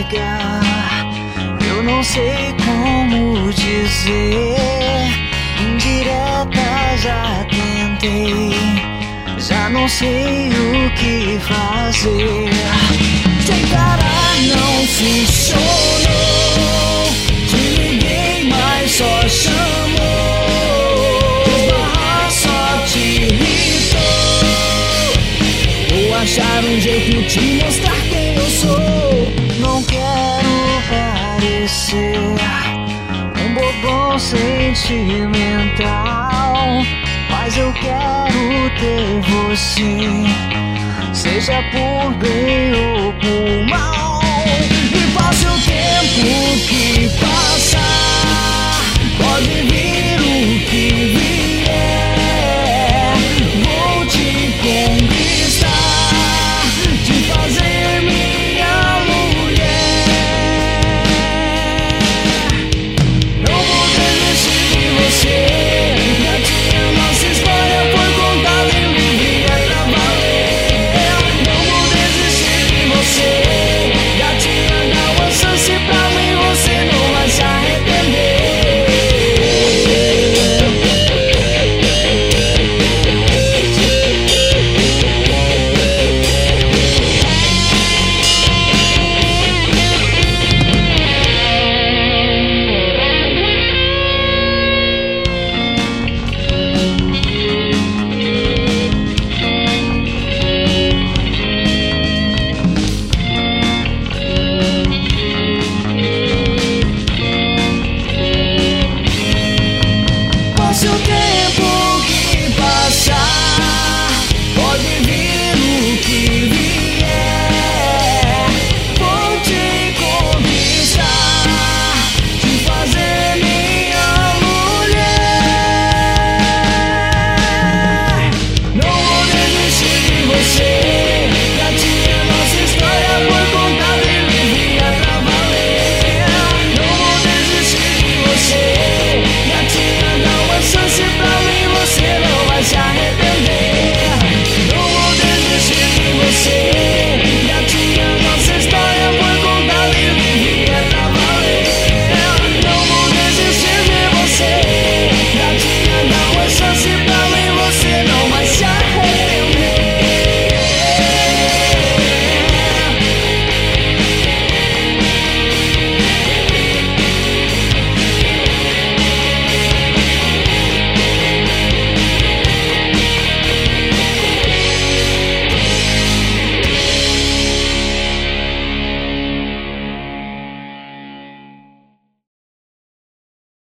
chegar. Eu não sei como dizer, indireta já tentei, já não sei o que fazer. Te encarar não funcionou, te liguei mas só chamou, esbarrar só te irritou. Vou achar um jeito de mostrar quem eu sou. Não quero parecer um bobão sentimental, mas eu quero ter você, seja por bem ou por mal. E passa o tempo que passar, pode vir